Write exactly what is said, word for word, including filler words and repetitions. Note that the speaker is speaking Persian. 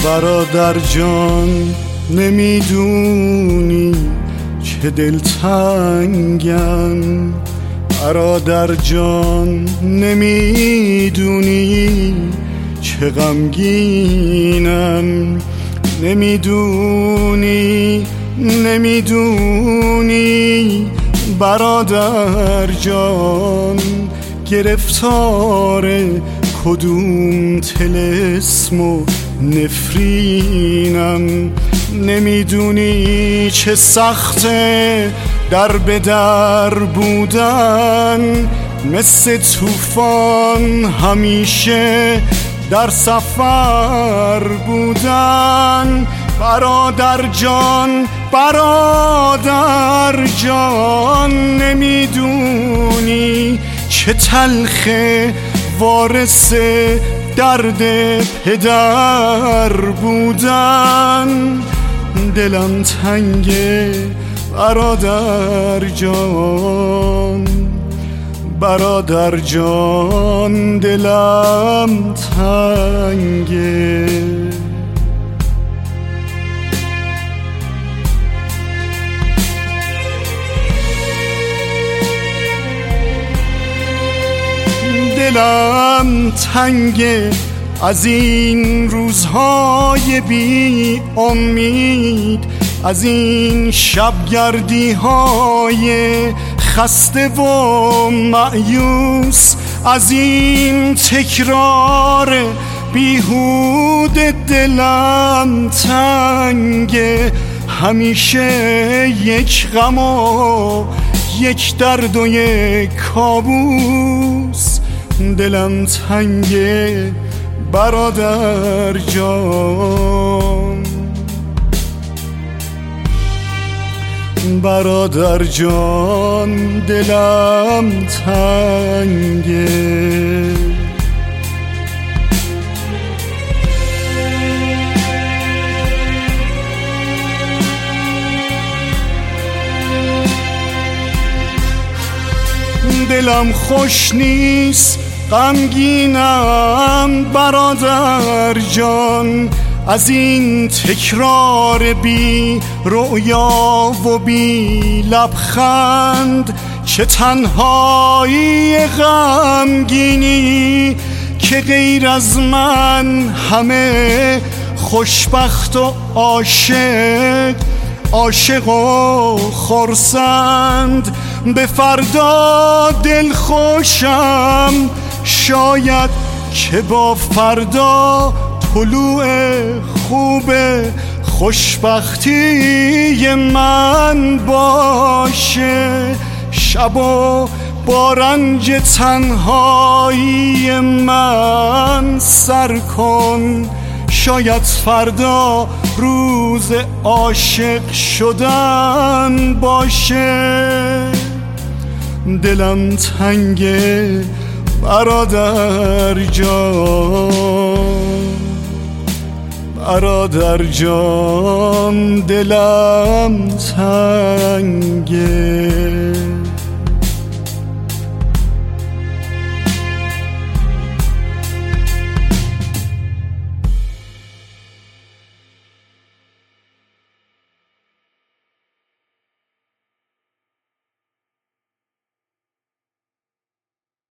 برادر جان نمیدونی چه دلتنگم، برادر جان نمیدونی چه غمگینم، نمیدونی نمیدونی برادر جان گرفتار کدوم طلسم و نفرینم، نمیدونی چه سخته در به در بودن، مثل طوفان همیشه در سفر بودن. برادر جان برادر جان نمیدونی چه تلخه وارث درد پدر بودن، دلم تنگه برادر جان، برادر جان دلم تنگه. دلم تنگه از این روزهای بی امید، از این شبگردی های خسته و مایوس، از این تکرار بیهود دلم تنگه. همیشه یک غم و یک درد و یک کابوس، دلم تنگه برادر جان، برادر جان دلم تنگه. دلم خوش نیست غمگینم برادر جان، از این تکرار بی رؤیا و بی لبخند، چه تنهایی غمگینی که غیر از من همه خوشبخت و عاشق، عاشق و خرسند. به فردا دل خوشم شاید که با فردا طلوع خوب خوشبختی من باشه، شب و با رنج تنهایی من سر کن، شاید فردا روز عاشق شدن باشه. دلم تنگه برادر جان، برادر جان دلم تنگه.